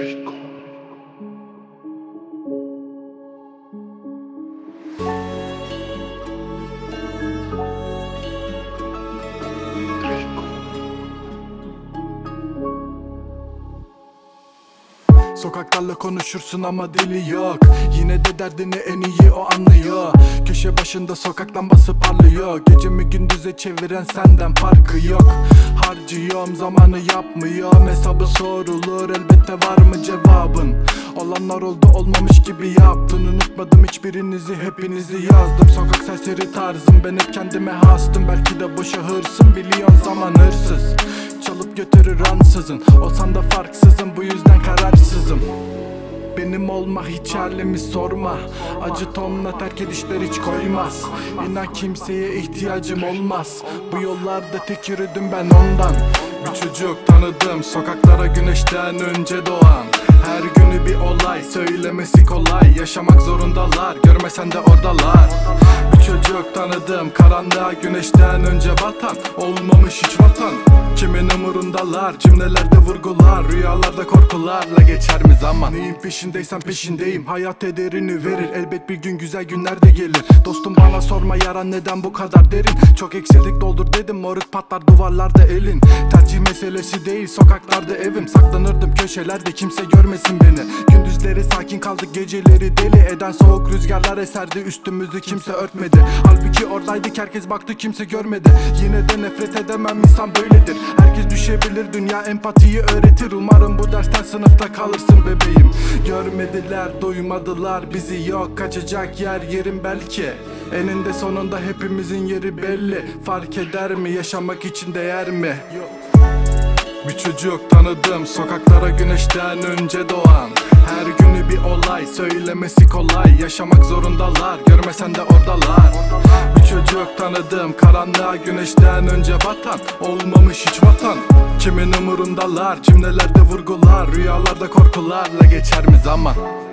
Sokaklarla konuşursun ama dili yok. Yine de derdini en iyi o anlıyor. Köşe başında sokak lambası parlıyor. Gecemi gündüze çeviren senden farkı yok. Harcıyorum zamanı yapmıyorum. Hesabı sorulur elbette var mı cevabın? Olanlar oldu olmamış gibi yaptın. Unutmadım hiçbirinizi, hepinizi yazdım. Sokak serseri tarzım, ben hep kendime hastım. Belki de boşa hırsım, biliyorsun zaman hırsız. Çalıp götürür ansızın. Olsan da farksızım, bu yüzden kararsızım. Benim olma hiç halimi sorma. Acı tonla terk edişler hiç koymaz. İnan kimseye ihtiyacım olmaz. Bu yollarda tek yürüdüm ben ondan. Bir çocuk tanıdım sokaklara güneşten önce doğan. Her günü bir olay, söylemesi kolay. Yaşamak zorundalar, görmesen de oradalar. Bir çocuk tanıdım karanlığa güneşten önce batan. Olmamış hiç vatan. Kimin umurundalar, cümlelerde vurgular. Rüyalarda korkularla geçer mi zaman? Neyin peşindeysen peşindeyim. Hayat ederini verir, elbet bir gün güzel günler de gelir. Dostum bana sorma yaran neden bu kadar derin. Çok eksildik doldur dedim, moruk patlar duvarlarda elin. Tercih meselesi değil, sokaklarda evim. Saklanırdım köşelerde, kimse görmesin beni. Gündüzleri sakin kaldık, geceleri deli eden soğuk rüzgarlar eserdi. Üstümüzü kimse örtmedi. Halbuki oradaydık, herkes baktı, kimse görmedi. Yine de nefret edemem, insan böyledir. Herkes düşebilir, dünya empatiyi öğretir. Umarım bu dersten sınıfta kalırsın bebeğim. Görmediler, duymadılar bizi, yok kaçacak yerim belki. Eninde sonunda hepimizin yeri belli. Fark eder mi, yaşamak için değer mi? Bir çocuk tanıdım sokaklara güneşten önce doğan. Her günü bir olay, söylemesi kolay. Yaşamak zorundalar, görmesen de oradalar. Bir çocuk tanıdım karanlığa güneşten önce batan. Olmamış hiç vatan. Kimin umurundalar, cümlelerde vurgular. Rüyalarda korkularla geçer mi zaman?